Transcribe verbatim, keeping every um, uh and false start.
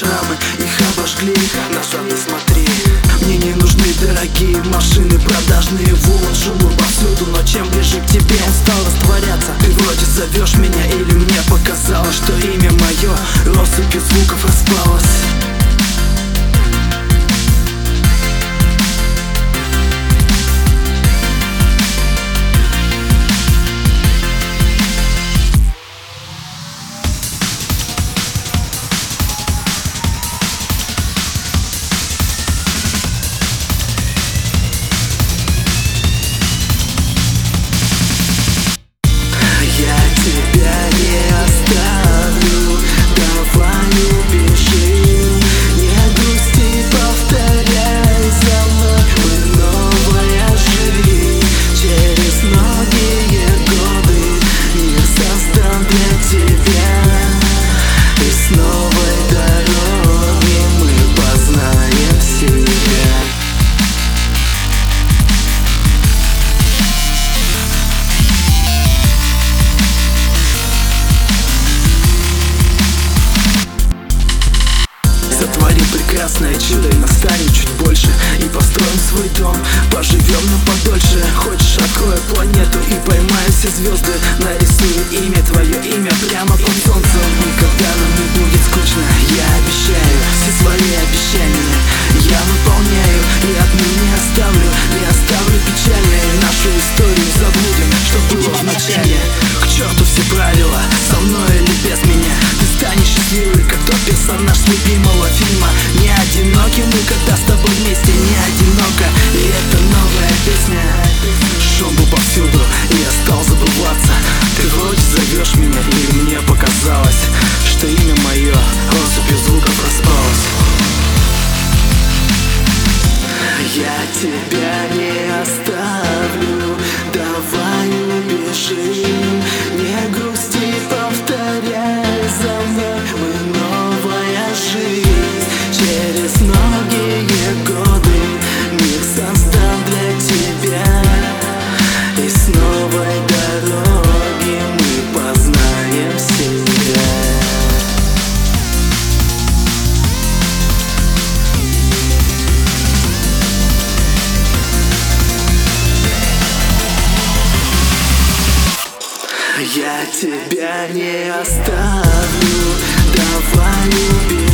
шрамы, их обожгли, назад не смотри. Мне не нужны дорогие машины, продажные волн, шумы повсюду, но чем ближе к тебе он стал растворяться. Ты вроде зовешь меня, или мне показалось, что имя мое россыпью звуков распалось. Сотворим прекрасное чудо и настанем чуть больше, и построим свой дом, поживем нам подольше. Хочешь, открою планету и поймаю все звезды, нарисую имя, твое имя прямо под солнцем. Никогда нам не будет скучно, я обещаю, все свои обещания я выполняю, и отныне оставлю, не оставлю печальной. Нашу историю забудем, что было в начале. К черту все правила, со мной или без меня. Ты станешь счастливой, как тот персонаж с любимого фильма. Не одиноки мы, когда с тобой вместе, не одиноко. И это новая песня. Шум был повсюду, и я стал забываться. Ты вроде зовешь меня, или мне показалось, что имя мое россыпью звуков распалось. Я тебя не оставлю, давай убежим. Не грусти, повторяй за мной, мы новая жизнь. Через многие годы мир создам для тебя, и с новой дороги мы познаем себя. Я тебя не оставлю, давай убежим.